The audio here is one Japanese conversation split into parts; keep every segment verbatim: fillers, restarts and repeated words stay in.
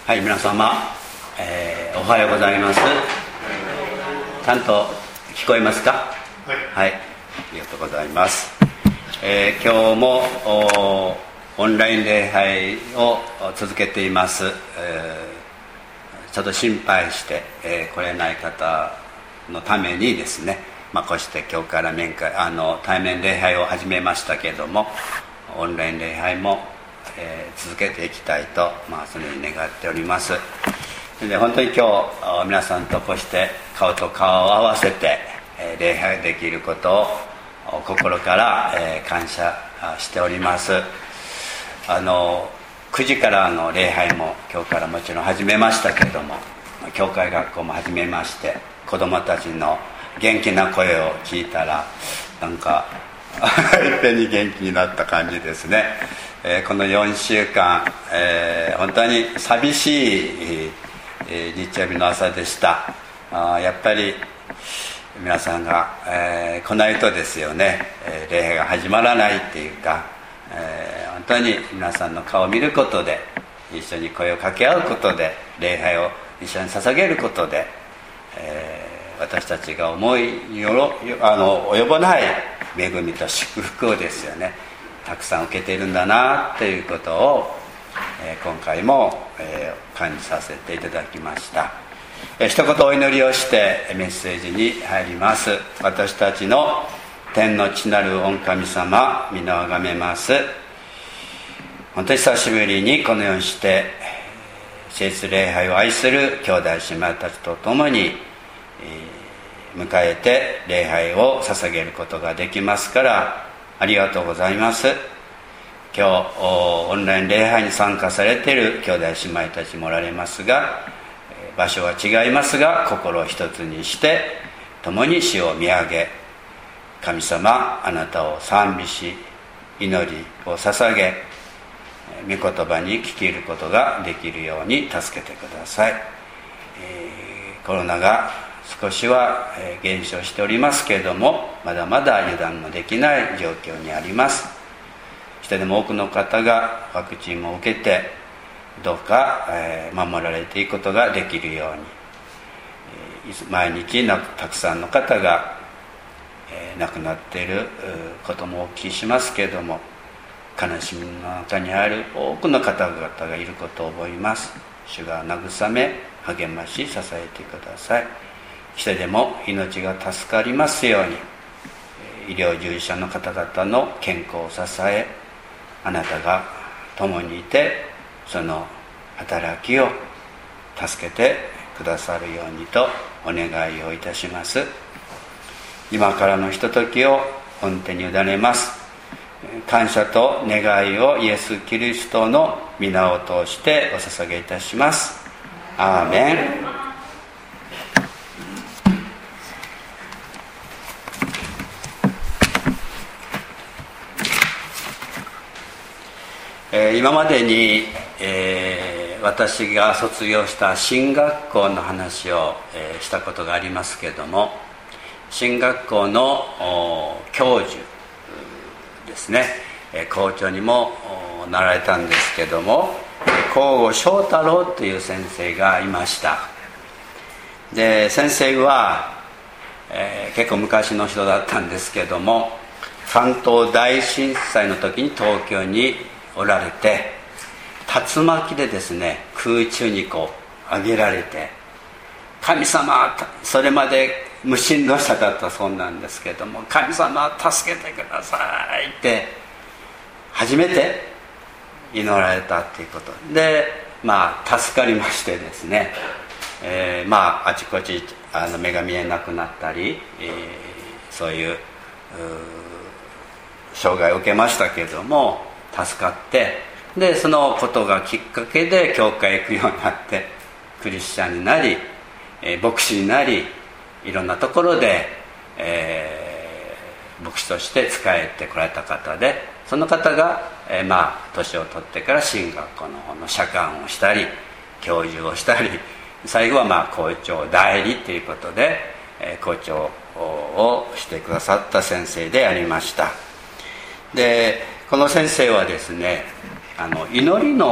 はい、皆様、えー、おはようございます。ちゃんと聞こえますか？はい、はい、ありがとうございます。えー、今日も オ, オンライン礼拝を続けています。えー、ちょっと心配して、えー、来れない方のためにですね、まあ、こうして今日から面会あの対面礼拝を始めましたけれども、オンライン礼拝もえー、続けていきたいと、まあ、そのように願っております。で本当に今日皆さんとこうして顔と顔を合わせて、えー、礼拝できることを心から、えー、感謝しております。あのくじからの礼拝も今日からもちろん始めましたけれども、教会学校も始めまして、子どもたちの元気な声を聞いたらなんかいっぺんに元気になった感じですね。えー、このよんしゅうかん、えー、本当に寂しい、えー、日曜日の朝でした。あやっぱり皆さんが、えー、来ないとですよね、えー、礼拝が始まらないっていうか、えー、本当に皆さんの顔を見ることで、一緒に声を掛け合うことで、礼拝を一緒に捧げることで、えー、私たちが思いよろあの及ばない恵みと祝福をですよね、たくさん受けているんだなということを、えー、今回も、えー、感じさせていただきました。えー、一言お祈りをしてメッセージに入ります。私たちの天の父なる御神様、皆をあがめます。本当に久しぶりにこのようにして聖日礼拝を愛する兄弟姉妹たちと共に、えー、迎えて礼拝を捧げることができますからありがとうございます。今日オンライン礼拝に参加されている兄弟姉妹たちもおられますが、場所は違いますが心を一つにして共に主を見上げ、神様あなたを賛美し祈りを捧げ、御言葉に聞き入ることができるように助けてください。えー、コロナが少しは減少しておりますけれども、まだまだ油断もできない状況にあります。一人でも多くの方がワクチンも受けてどうか守られていくことができるように、毎日たくさんの方が亡くなっていることもお聞きしますけれども、悲しみの中にある多くの方々がいることを思います。主が慰め励まし支えてください。一人でも命が助かりますように、医療従事者の方々の健康を支え、あなたが共にいてその働きを助けてくださるようにとお願いをいたします。今からのひとときを御手に委ねます。感謝と願いをイエス・キリストの皆を通してお捧げいたします。アーメン。えー、今までに、えー、私が卒業した進学校の話を、えー、したことがありますけれども、進学校の教授ですね、えー、校長にもなられたんですけども、向後翔太郎という先生がいました。で先生は、えー、結構昔の人だったんですけども、関東大震災の時に東京におられて、竜巻でですね空中にこう上げられて、神様、それまで無神論者だったそうなんですけども、神様助けてくださいって初めて祈られたっていうことで、まあ助かりましてですね、えー、まああちこちあの目が見えなくなったり、えー、そういう、う障害を受けましたけれども助かって、でそのことがきっかけで教会へ行くようになって、クリスチャンになり、えー、牧師になり、いろんなところで、えー、牧師として仕えてこられた方で、その方が、えー、まあ年を取ってから進学校の方の社官をしたり教授をしたり、最後はまあ校長代理ということで、えー、校長をしてくださった先生でありました。でこの先生はですね、あの祈りの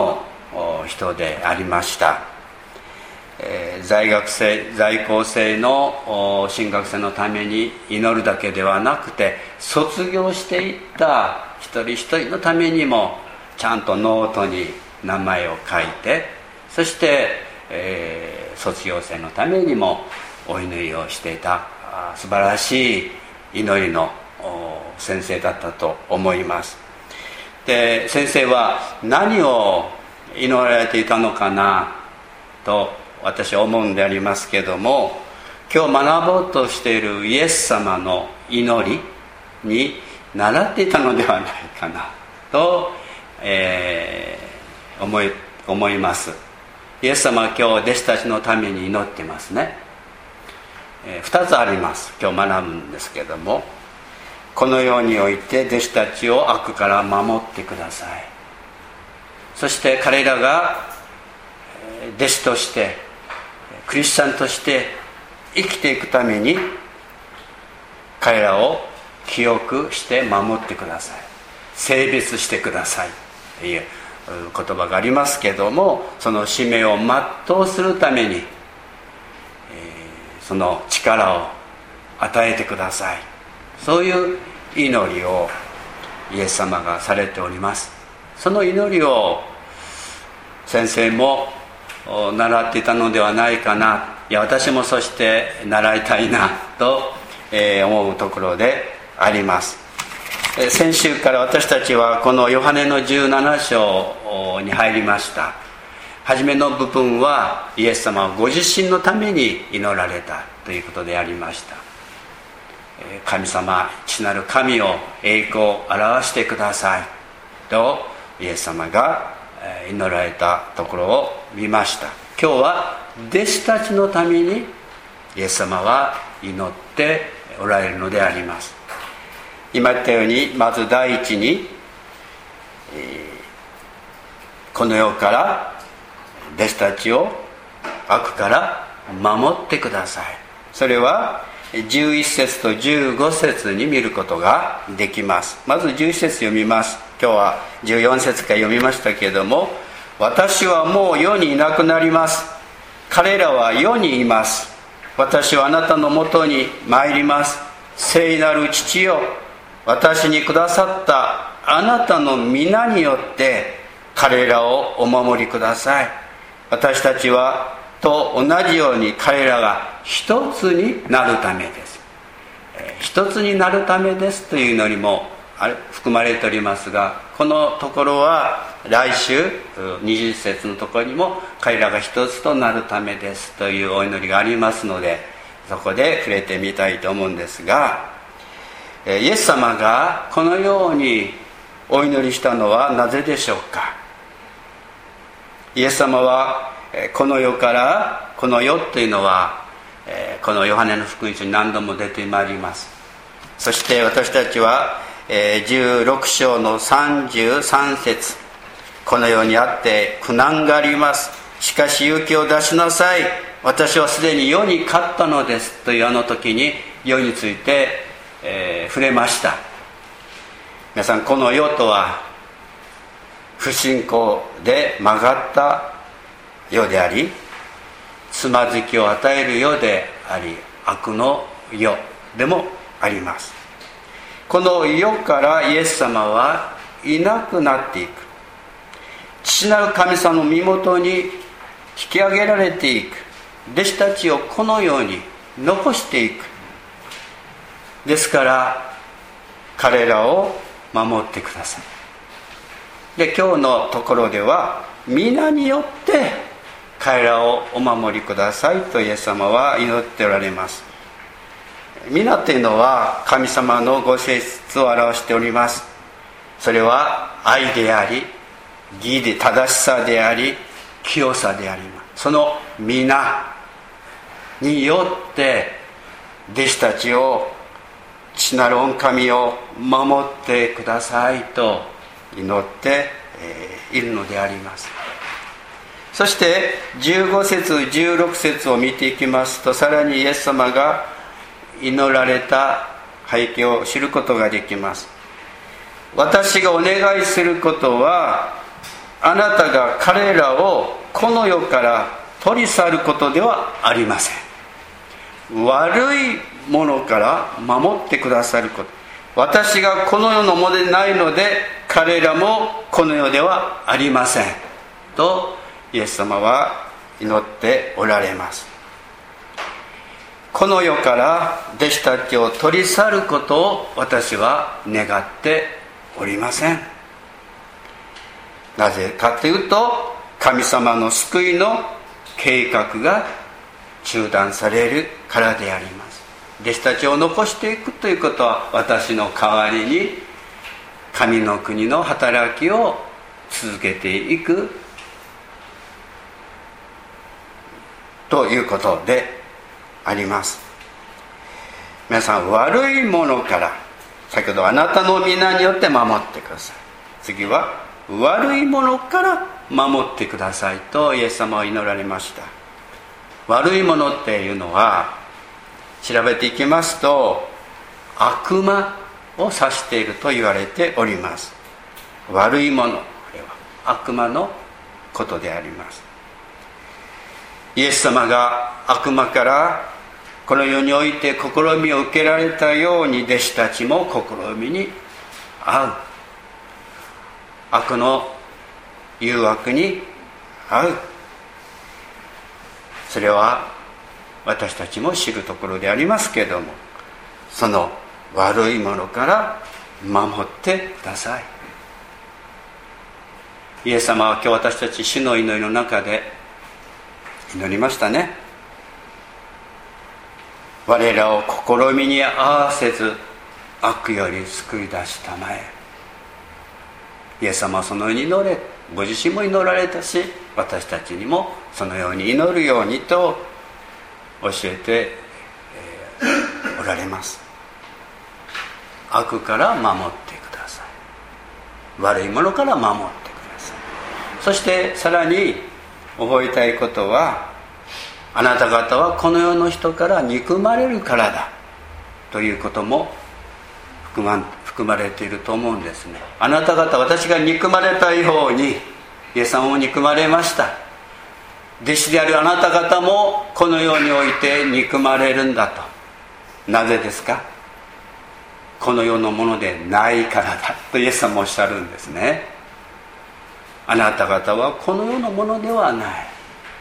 人でありました。在学生在校生の進学生のために祈るだけではなくて、卒業していった一人一人のためにもちゃんとノートに名前を書いて、そして、えー、卒業生のためにもお祈りをしていた素晴らしい祈りの先生だったと思います。で、先生は何を祈られていたのかなと私は思うんでありますけども、今日学ぼうとしているイエス様の祈りに習っていたのではないかなと、えー、思い、思います。イエス様は今日弟子たちのために祈ってますね。えー、ふたつあります。今日学ぶんですけども、このようにおいて弟子たちを悪から守ってください。そして彼らが弟子としてクリスチャンとして生きていくために彼らを清くして守ってください、聖別してくださいという言葉がありますけども、その使命を全うするために、えー、その力を与えてください。そういう祈りをイエス様がされております。その祈りを先生も習っていたのではないかな、いや私もそして習いたいなと思うところであります。先週から私たちはこのヨハネのじゅうなな章に入りました。初めの部分はイエス様はご自身のために祈られたということでありました。神様、父なる神を栄光を表してくださいとイエス様が祈られたところを見ました。今日は弟子たちのためにイエス様は祈っておられるのであります。今言ったように、まず第一に、えー、この世から弟子たちを悪から守ってください。それはじゅういち節とじゅうご節に見ることができます。まずじゅういち節読みます。今日はじゅうよん節から読みましたけれども、私はもう世にいなくなります。彼らは世にいます。私はあなたのもとに参ります。聖なる父よ、私にくださったあなたの皆によって彼らをお守りください。私たちはと同じように彼らが一つになるためです。一つになるためですというのにも含まれておりますが、このところは来週にじゅう節のところにも彼らが一つとなるためですというお祈りがありますので、そこで触れてみたいと思うんですが、イエス様がこのようにお祈りしたのはなぜでしょうか。イエス様はこの世から、この世というのはこのヨハネの福音書に何度も出てまいります。そして私たちはじゅうろく章のさんじゅうさん節、この世にあって苦難があります、しかし勇気を出しなさい、私はすでに世に勝ったのですというあの時に世について、えー、触れました。皆さん、この世とは不信仰で曲がった世であり、つまずきを与える世であり、悪の世でもあります。この世からイエス様はいなくなっていく。父なる神様の身元に引き上げられていく。弟子たちをこのように残していく。ですから彼らを守ってください。で、今日のところでは皆によって彼らをお守りくださいとイエス様は祈っておられます。皆というのは神様のご性質を表しております。それは愛であり、義で正しさであり、清さであります。その皆によって弟子たちを、父なる御神を守ってくださいと祈って、えー、いるのであります。そしてじゅうご節じゅうろく節を見ていきますと、さらにイエス様が祈られた背景を知ることができます。私がお願いすることはあなたが彼らをこの世から取り去ることではありません。悪いものから守ってくださること。私がこの世のものでないので彼らもこの世ではありませんとイエス様は祈っておられます。この世から弟子たちを取り去ることを私は願っておりません。なぜかというと、神様の救いの計画が中断されるからであります。弟子たちを残していくということは、私の代わりに神の国の働きを続けていくということであります。皆さん、悪いものから、先ほどあなたの皆によって守ってください。次は悪いものから守ってくださいとイエス様は祈られました。悪いものっていうのは、調べていきますと悪魔を指していると言われております。悪いもの、これは悪魔のことであります。イエス様が悪魔からこの世において試みを受けられたように、弟子たちも試みに遭う。悪の誘惑に遭う。それは私たちも知るところでありますけれども、その悪いものから守ってください。イエス様は今日私たち主の祈りの中で祈りましたね。我らを試みに合わせず悪より救い出したまえ。イエス様はそのように祈れ、ご自身も祈られたし、私たちにもそのように祈るようにと教えて、えー、おられます。悪から守ってください。悪いものから守ってください。そしてさらに覚えたいことは、あなた方はこの世の人から憎まれるからだということも含ま、含まれていると思うんですね。あなた方、私が憎まれたようにイエス様も憎まれました。弟子であるあなた方もこの世において憎まれるんだと。なぜですか？この世のものでないからだとイエス様もおっしゃるんですね。あなた方はこの世のものではない。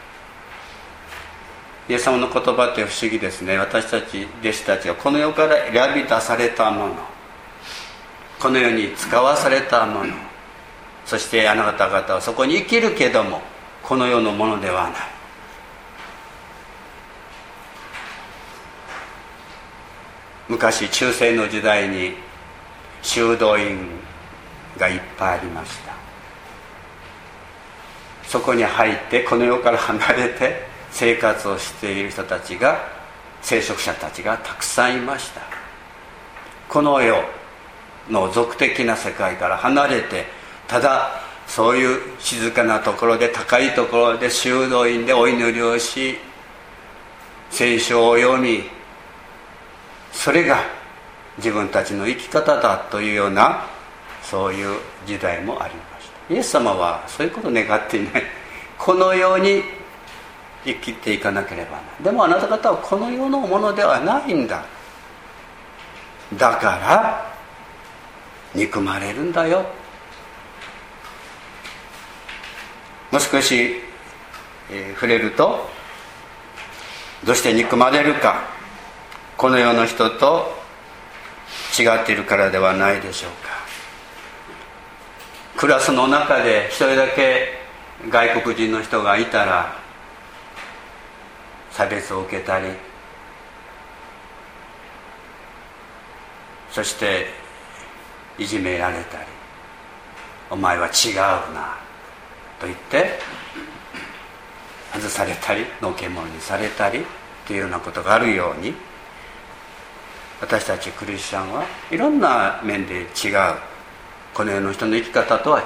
イエス様の言葉って不思議ですね。私たち弟子たちはこの世から選び出されたもの、この世に使わされたもの、そしてあなた方はそこに生きるけどもこの世のものではない。昔中世の時代に修道院がいっぱいありました。そこに入ってこの世から離れて生活をしている人たちが、聖職者たちがたくさんいました。この世の俗的な世界から離れて、ただそういう静かなところで、高いところで修道院でお祈りをし、聖書を読み、それが自分たちの生き方だというような、そういう時代もありました。イエス様はそういうことを願っていない。このように生きていかなければならない。でもあなた方はこの世のものではないんだ。だから憎まれるんだよ。もう少し、えー、触れると、どうして憎まれるか、この世の人と違っているからではないでしょうか。クラスの中で一人だけ外国人の人がいたら差別を受けたり、そしていじめられたり、お前は違うなと言って外されたり、のけ者にされたりというようなことがあるように、私たちクリスチャンはいろんな面で違う。この世の人の生き方とは違う。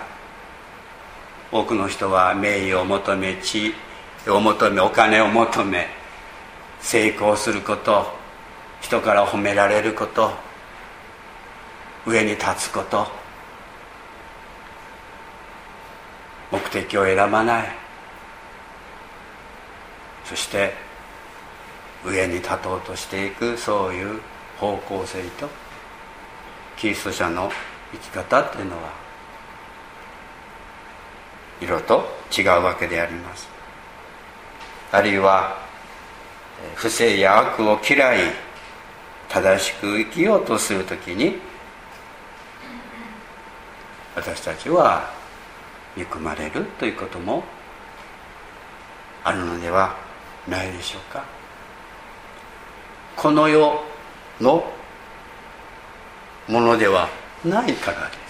多くの人は名誉を求め、地位を求め、お金を求め、成功すること、人から褒められること、上に立つこと、 目的を選ばない、そして上に立とうとしていく、そういう方向性とキリスト者の生き方というのは色と違うわけであります。あるいは不正や悪を嫌い正しく生きようとするときに、私たちは憎まれるということもあるのではないでしょうか。この世のものではないからです。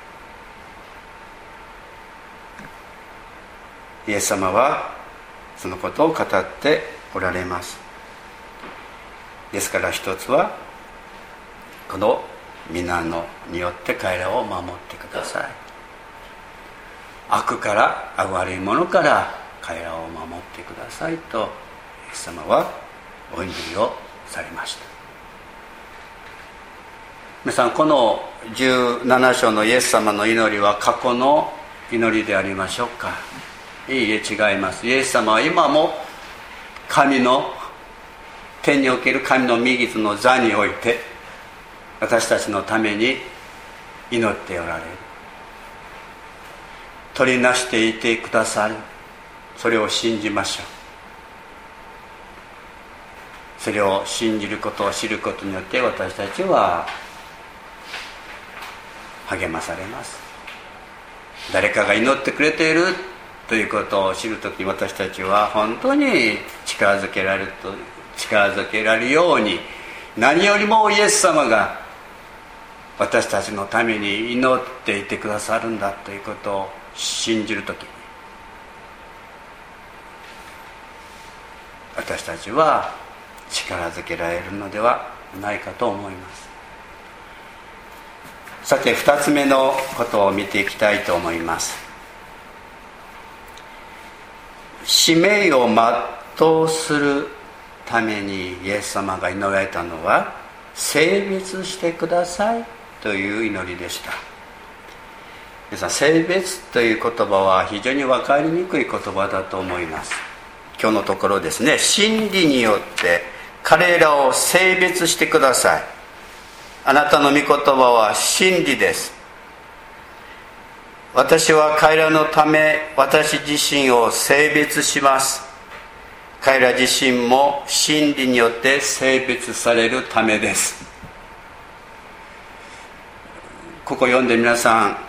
イエス様はそのことを語っておられます。ですから一つはこの皆のによって彼らを守ってください。悪から悪いものから彼らを守ってくださいとイエス様はお祈りをされました。皆さん、このじゅうなな章のイエス様の祈りは過去の祈りでありましょうか。いいえ、違います。イエス様は今も神の天における神の御座の座において私たちのために祈っておられる。取りなしていてくださる。それを信じましょう。それを信じることを知ることによって私たちは励まされます。誰かが祈ってくれているということを知るときに私たちは本当に力づけられると力づけられるように、何よりもイエス様が私たちのために祈っていてくださるんだということを信じるときに、私たちは力づけられるのではないかと思います。さて、二つ目のことを見ていきたいと思います。使命を全うするためにイエス様が祈られたのは、聖別してくださいという祈りでした。皆さん、聖別という言葉は非常に分かりにくい言葉だと思います。今日のところですね、真理によって彼らを聖別してください。あなたの御言葉は真理です。私は彼らのため私自身を聖別します。彼ら自身も真理によって聖別されるためです。ここ読んで皆さん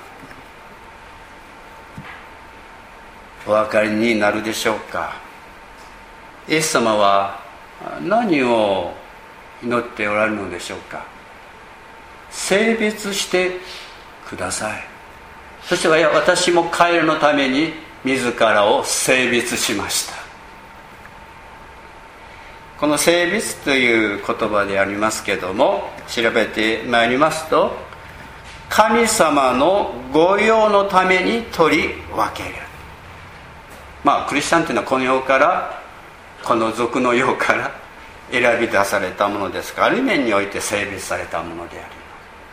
お分かりになるでしょうか。イエス様は何を祈っておられるのでしょうか。聖別してください。そして私も彼らのために自らを聖別しました。この聖別という言葉でありますけれども、調べてまいりますと、神様の御用のために取り分ける。まあクリスチャンというのはこの世からこの族の世から選び出されたものですから、ある面において聖別されたものであります。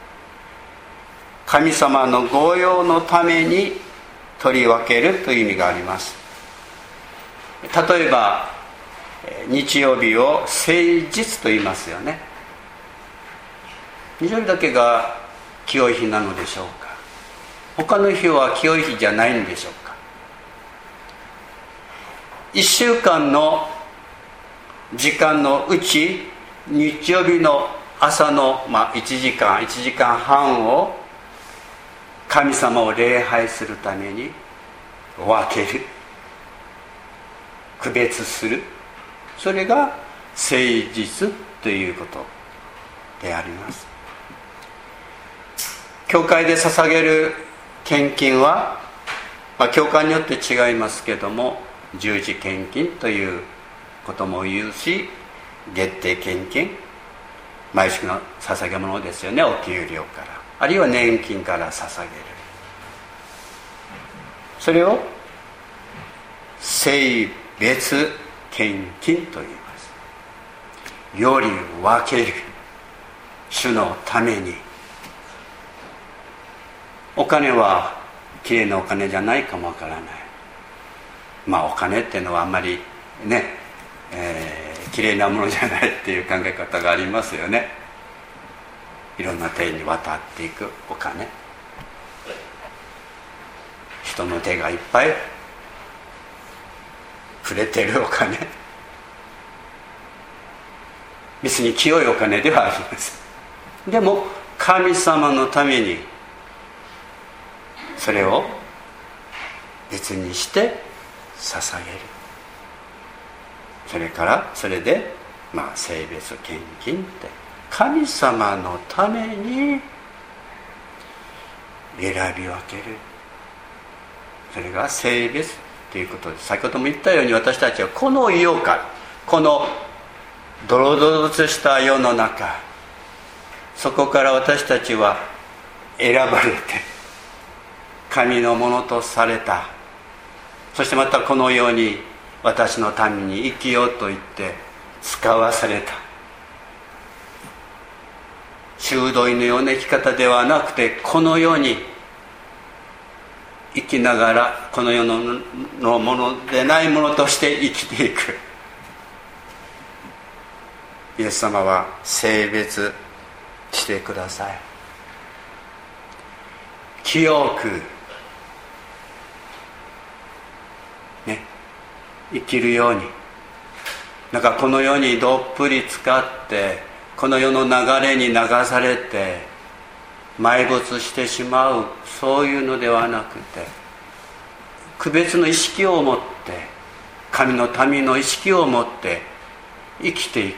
神様の御用のために取り分けるという意味があります。例えば日曜日を誠実と言いますよね。日曜日だけが清い日なのでしょうか。他の日は清い日じゃないんでしょうか。一週間の時間のうち日曜日の朝の、まあ、いちじかんいちじかんはんを神様を礼拝するために分ける、区別する、それが誠実ということであります。教会で捧げる献金は、まあ、教会によって違いますけども、十字献金ということも言うし、月定献金、毎週の捧げ物ですよね。お給料から、あるいは年金から捧げる。それを聖別献金と言います。より分ける、主のために。お金はきれいなお金じゃないかもわからない。まあお金っていうのはあんまりね、えー、きれいなものじゃないっていう考え方がありますよね。いろんな手に渡っていくお金、人の手がいっぱい触れてるお金、別に清いお金ではありません。でも神様のためにそれを別にして捧げる。それからそれでまあ聖別献金って神様のために選び分ける。それが聖別ということです。先ほども言ったように、私たちはこの世から、このドロドロとした世の中、そこから私たちは選ばれて神のものとされた。そしてまたこの世に私のために生きようと言って使わされた。修道院のような生き方ではなくて、この世に生きながらこの世 の, のものでないものとして生きていく。イエス様は聖別してください。清く、ね、生きるように。なんかこの世にどっぷり使ってこの世の流れに流されて埋没してしまう、そういうのではなくて、区別の意識を持って、神の民の意識を持って生きていく。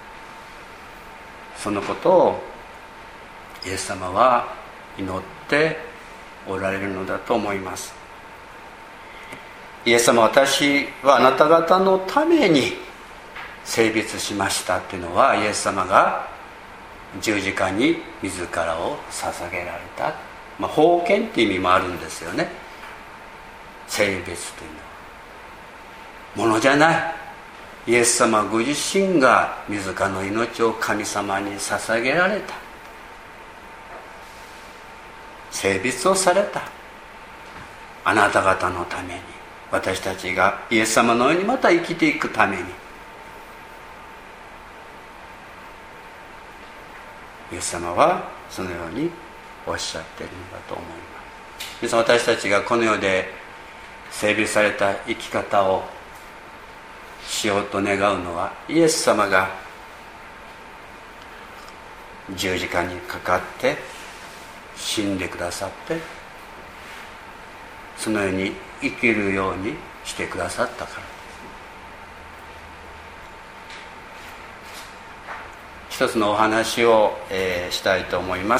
そのことをイエス様は祈っておられるのだと思います。イエス様、私はあなた方のために聖別しましたっていうのは、イエス様が十字架に自らを捧げられた、まあ、奉献っていう意味もあるんですよね。聖別というのはものじゃない。イエス様ご自身が自らの命を神様に捧げられた。聖別をされた。あなた方のために、私たちがイエス様のようにまた生きていくために。イエス様はそのようにおっしゃっているのだと思います。皆さん、私たちがこの世で聖別された生き方をしようと願うのは、イエス様が十字架にかかって死んでくださって、そのように生きるようにしてくださったからです。一つのお話を、えー、したいと思います。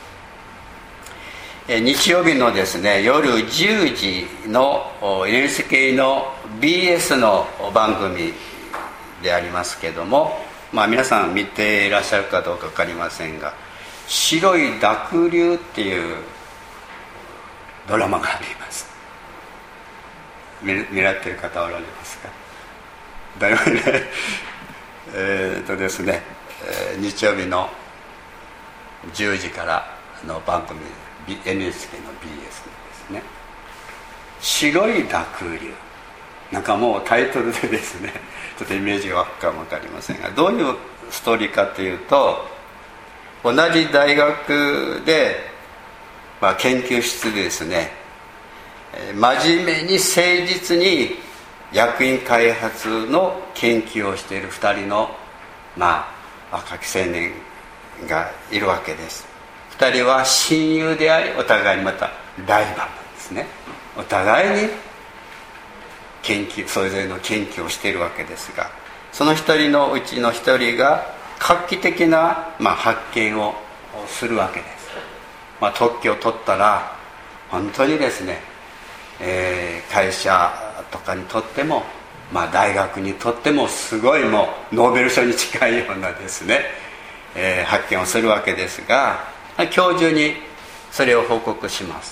えー、日曜日のですね、夜じゅうじの エヌエイチケー の ビーエス の番組でありますけども、まあ、皆さん見ていらっしゃるかどうか分かりませんが、白い濁流っていうドラマがあります。狙っている方はおられますか？誰もいない。えっとですね、日曜日のじゅうじからの番組 エヌエイチケー の ビーエス ですね。白い濁流、なんかもうタイトルでですね、ちょっとイメージが湧くかも分かりませんが、どういうストーリーかというと、同じ大学で、まあ、研究室でですね、真面目に誠実に薬品開発の研究をしているふたりの、まあ、若き青年がいるわけです。ふたりは親友であり、お互いにまたライバルなんですね。お互いに研究、それぞれの研究をしているわけですが、その一人のうちの一人が画期的な、まあ、発見をするわけです。まあ、特許を取ったら本当にですね、えー、会社とかにとっても、まあ、大学にとってもすごいもうノーベル賞に近いようなですね、えー、発見をするわけですが、教授にそれを報告します。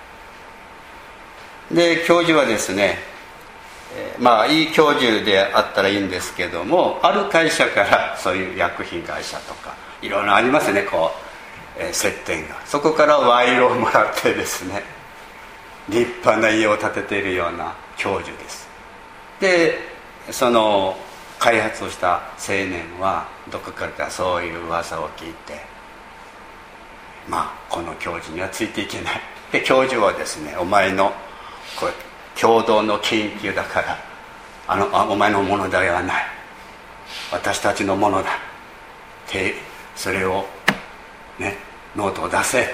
で、教授はですね、えー、まあいい教授であったらいいんですけども、ある会社からそういう薬品会社とかいろいろありますね、こう、えー、接点が、そこから賄賂をもらってですね、 立派な家を建てているような教授です。でその開発をした青年はどこからかそういう噂を聞いて、まあこの教授にはついていけない。で教授はですね、お前のこれ共同の研究だからあのあお前のものではない、私たちのものだってそれをねノートを出せって。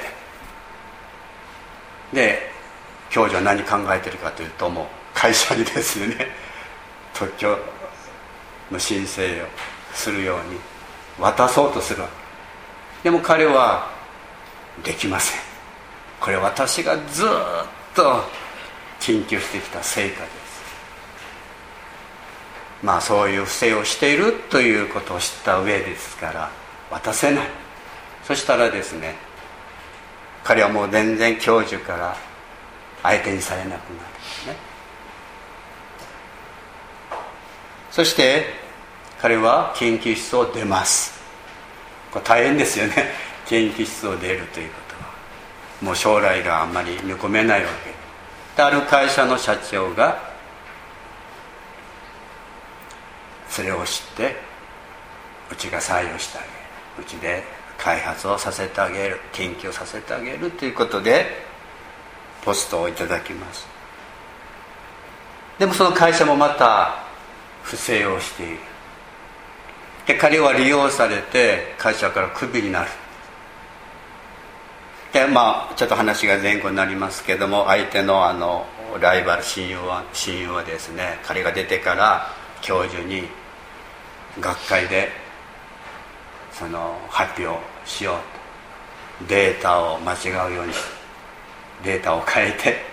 で教授は何考えてるかというと、もう会社にですね特許の申請をするように渡そうとするわけ。でも彼はできません。これ私がずっと研究してきた成果です。まあそういう不正をしているということを知った上ですから渡せない。そしたらですね、彼はもう全然教授から相手にされなくなるんですね。そして彼は研究室を出ます。これ大変ですよね、研究室を出るということは。もう将来があんまり見込めないわけで、ある会社の社長がそれを知って、うちが採用してあげる、うちで開発をさせてあげる、研究させてあげるということでポストをいただきます。でもその会社もまた不正をしている。で彼は利用されて会社からクビになる。でまあちょっと話が前後になりますけども、相手のあのライバル親友は親友はですね、彼が出てから教授に学会でその発表しようと、データを間違うようにしてデータを変えて、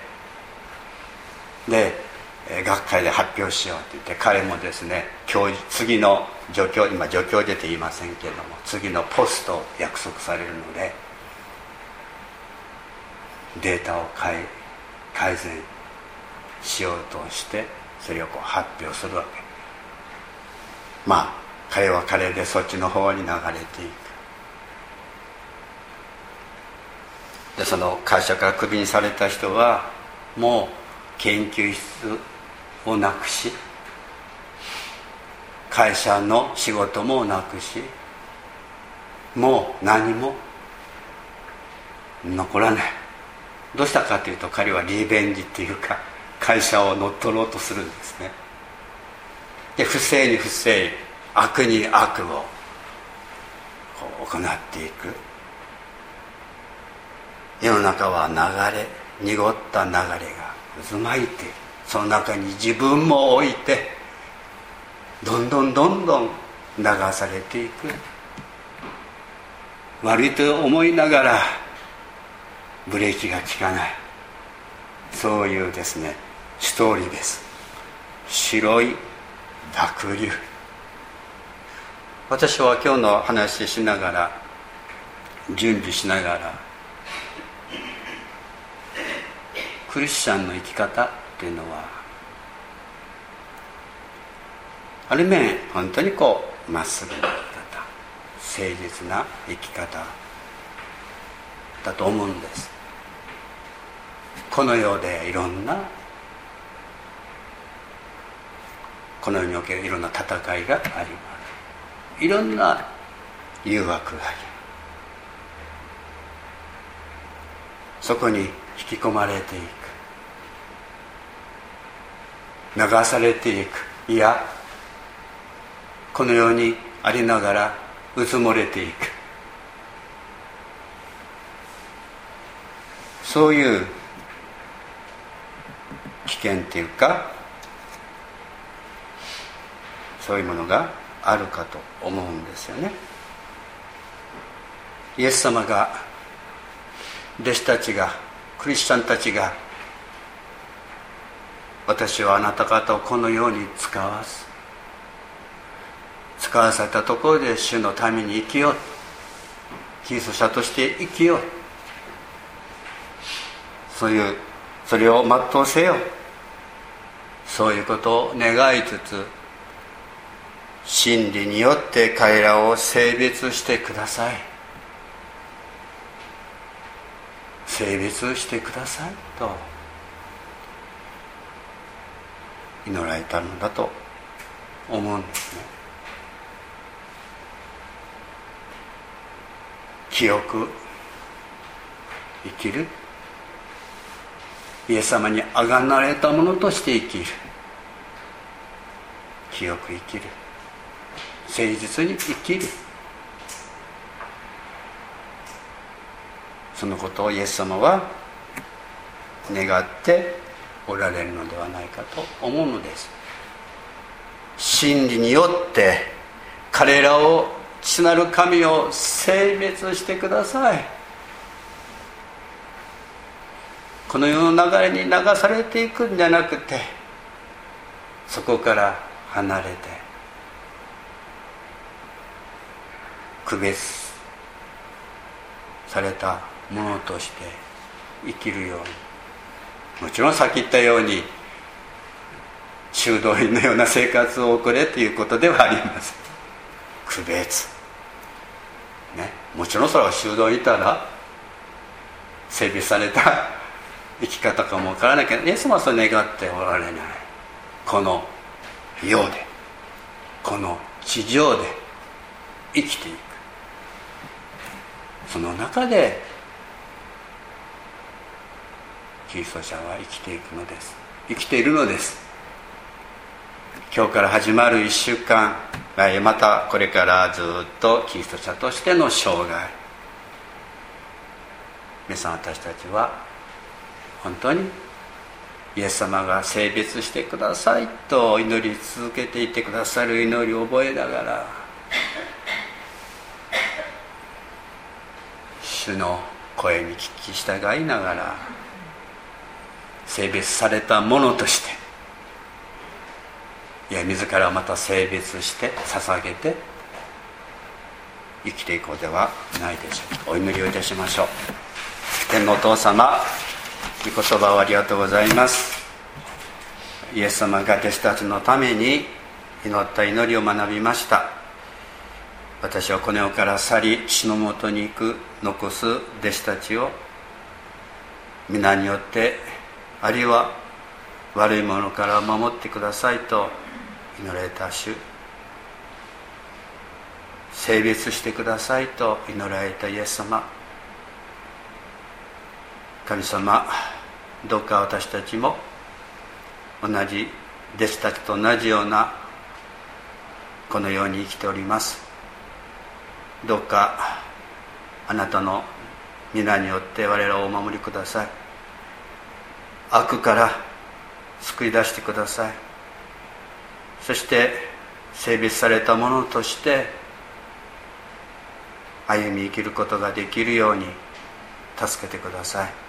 で学会で発表しようって言って、彼もですね教授次の助教、今助教授って言いませんけども次のポストを約束されるのでデータを改改善しようとしてそれをこう発表するわけ。まあ彼は彼でそっちの方に流れていく。でその会社からクビにされた人はもう研究室をなくし、会社の仕事もなくし、もう何も残らない。どうしたかというと、彼はリベンジっていうか会社を乗っ取ろうとするんですね。で不正に不正、悪に悪を行っていく。世の中は流れ、濁った流れが渦巻いている。その中に自分も置いてどんどんどんどん流されていく。悪いと思いながらブレーキが効かない、そういうですねストーリーです。白い濁流。私は今日の話しながら準備しながらクリスチャンの生き方っていうのはある面本当にこうまっすぐな生き方、誠実な生き方だと思うんです。この世でいろんなこの世におけるいろんな戦いがあります。いろんな誘惑があります。そこに引き込まれていく、流されていく、いやこの世にありながらうつもれていく、そういう危険っていうかそういうものがあるかと思うんですよね。イエス様が、弟子たちが、クリスチャンたちが、私はあなた方をこのように使わす、使わされたところで主のために生きよう、キリスト者として生きよう、そういうそれを全うせよ、そういうことを願いつつ、真理によって彼らを性別してください、性別してくださいと祈られたのだと思うんですね。清く生きる、イエス様にあがなれたものとして生きる、清く生きる、誠実に生きる、そのことをイエス様は願っておられるのではないかと思うのです。真理によって彼らを父なる神を性別してください。この世の流れに流されていくんじゃなくて、そこから離れて区別されたものとして生きるように、もちろんさっき言ったように修道院のような生活を送れということではありません。区別、ね、もちろんそれは修道院いたら整備された生き方かもわからないけど、イエス様はそれ願っておられない。この世で、この地上で生きていく、その中でキリスト者は生きていくのです。生きているのです。今日から始まるいっしゅうかん、またこれからずっとキリスト者としての生涯、皆さん、私たちは本当にイエス様が聖別してくださいと祈り続けていてくださる祈りを覚えながら、主の声に聞き従いながら、聖別されたものとして、いや自らまた聖別して捧げて生きていこうではないでしょうか。お祈りをいたしましょう。天のお父様、御言葉をありがとうございます。イエス様が弟子たちのために祈った祈りを学びました。私はこの世から去り、父のもとに行く残す弟子たちを皆によって、あるいは悪いものから守ってくださいと祈られた主、聖別してくださいと祈られたイエス様、神様、どうか私たちも同じ弟子たちと同じようなこのように生きております。どうかあなたの皆によって我らをお守りください。悪から救い出してください。そして聖別されたものとして歩み生きることができるように助けてください。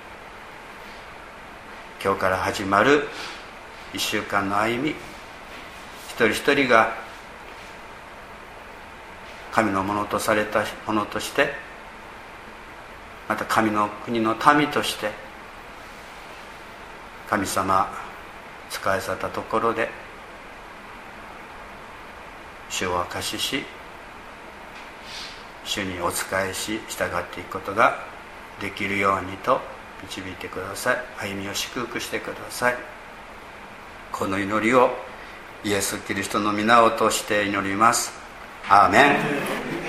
今日から始まるいっしゅうかんの歩み、一人一人が神のものとされたものとして、また神の国の民として神様使えさったところで主を証しし、主にお仕えし従っていくことができるようにと導いてください。歩みを祝福してください。この祈りをイエス・キリストの皆を通して祈ります。アーメン。